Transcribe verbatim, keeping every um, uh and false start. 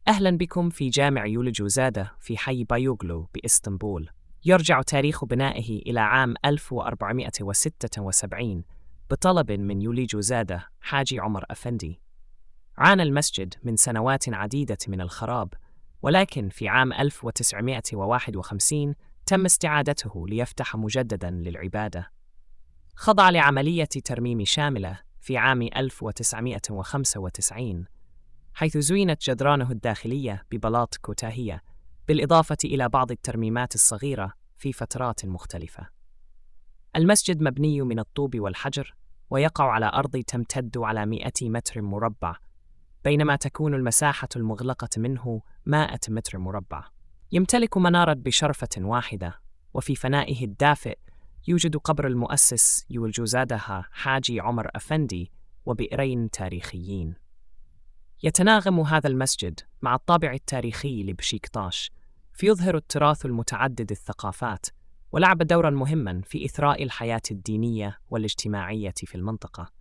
أهلا بكم في جامع يولجوزادة في حي بايوغلو بإسطنبول. يرجع تاريخ بنائه إلى عام ألف وأربعمائة وستة وسبعين بطلب من يوليجوزادة حاجي عمر أفندي. عانى المسجد من سنوات عديدة من الخراب، ولكن في عام ألف وتسعمائة وواحد وخمسين تم استعادته ليفتح مجدداً للعبادة. خضع لعملية ترميم شاملة في عام ألف وتسعمائة وخمسة وتسعين، حيث زينت جدرانه الداخلية ببلاط كوتاهية، بالإضافة إلى بعض الترميمات الصغيرة في فترات مختلفة. المسجد مبني من الطوب والحجر، ويقع على أرض تمتد على مئة متر مربع، بينما تكون المساحة المغلقة منه مائة متر مربع. يمتلك منارة بشرفة واحدة، وفي فنائه الدافئ يوجد قبر المؤسس يولجوزادة حاجي عمر أفندي وبئرين تاريخيين. يتناغم هذا المسجد مع الطابع التاريخي لبشيكتاش، فيظهر التراث المتعدد الثقافات، ولعب دورا مهما في إثراء الحياة الدينية والاجتماعية في المنطقة.